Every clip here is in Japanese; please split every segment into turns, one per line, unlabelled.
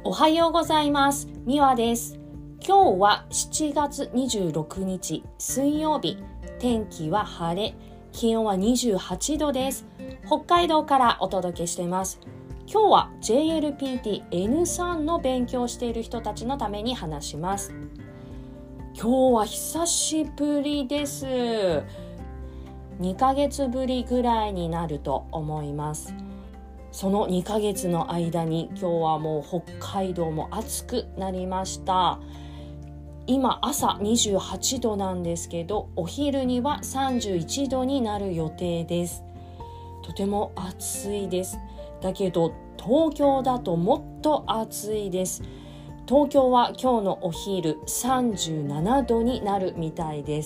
おはようございます。みわです。今日は7月26日水曜日、天気は晴れ、気温は28度です。北海道からお届けしています。今日は JLPT N3 の勉強している人たちのために話します。今日は久しぶりです。2ヶ月ぶりぐらいになると思います。その2ヶ月の間に今日はもう北海道も暑くなりました。今朝28度なんですけど、お昼には31度になる予定です。とても暑いです。だけど東京だともっと暑いです。東京は今日のお昼37度になるみたいです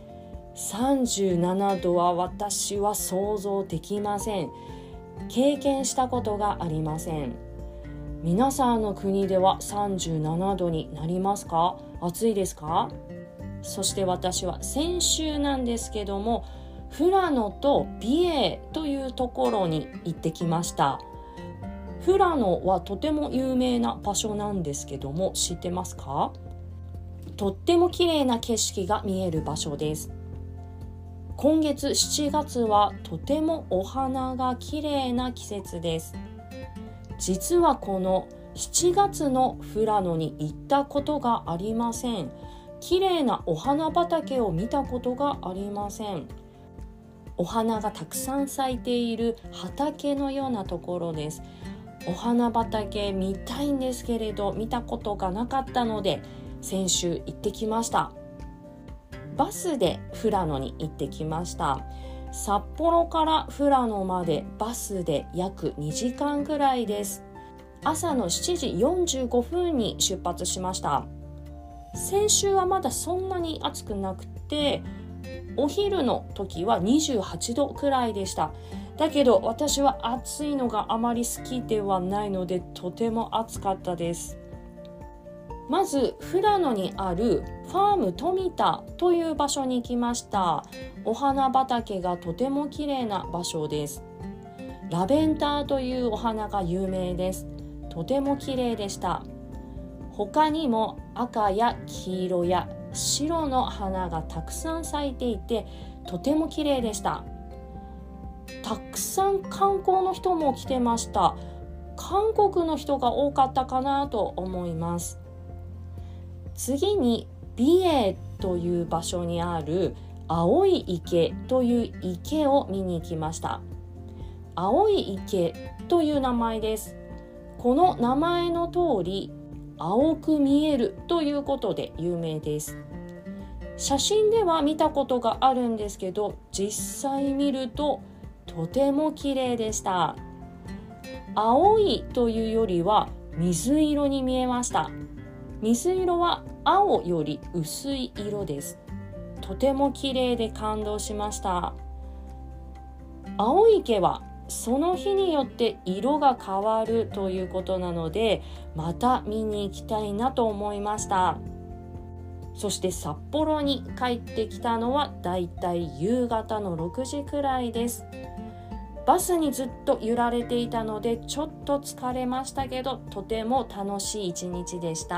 。37度は私は想像できません。経験したことがありません。皆さんの国では37度になりますか？暑いですか？そして私は先週なんですけども、富良野と美瑛というところに行ってきました。富良野はとても有名な場所なんですけども、知ってますか？とっても綺麗な景色が見える場所です。今月7月はとてもお花が綺麗な季節です。実はこの7月の富良野に行ったことがありません。綺麗なお花畑を見たことがありません。お花がたくさん咲いている畑のようなところです。お花畑見たいんですけれど、見たことがなかったので先週行ってきました。バスで富良野に行ってきました。札幌から富良野までバスで約2時間ぐらいです。朝の7時45分に出発しました。先週はまだそんなに暑くなくて、お昼の時は28度くらいでした。だけど私は暑いのがあまり好きではないので、とても暑かったです。まず富良野にあるファーム富田という場所に行きました。お花畑がとても綺麗な場所です。ラベンダーというお花が有名です。とても綺麗でした。他にも赤や黄色や白の花がたくさん咲いていて、とても綺麗でした。たくさん観光の人も来てました。韓国の人が多かったかなと思います。次に美瑛という場所にある青い池という池を見に行きました。青い池という名前です。この名前の通り青く見えるということで有名です。写真では見たことがあるんですけど、実際見るととても綺麗でした。青いというよりは水色に見えました。水色は青より薄い色です。とても綺麗で感動しました。青い池はその日によって色が変わるということなので、また見に行きたいなと思いました。そして札幌に帰ってきたのはだいたい夕方の6時くらいです。バスにずっと揺られていたのでちょっと疲れましたけど、とても楽しい一日でした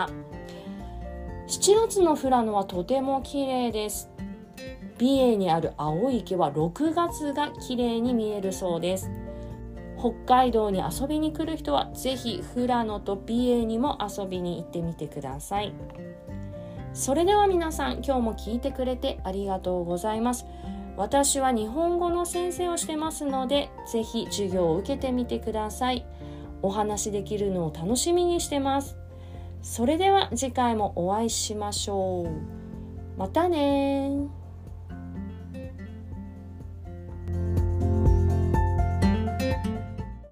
。7月の富良野はとても綺麗です。美瑛にある青い池は6月が綺麗に見えるそうです。北海道に遊びに来る人はぜひ富良野と美瑛にも遊びに行ってみてください。それでは皆さん、今日も聞いてくれてありがとうございます。私は日本語の先生をしてますので、ぜひ授業を受けてみてください。お話できるのを楽しみにしてます。それでは次回もお会いしましょう。またね。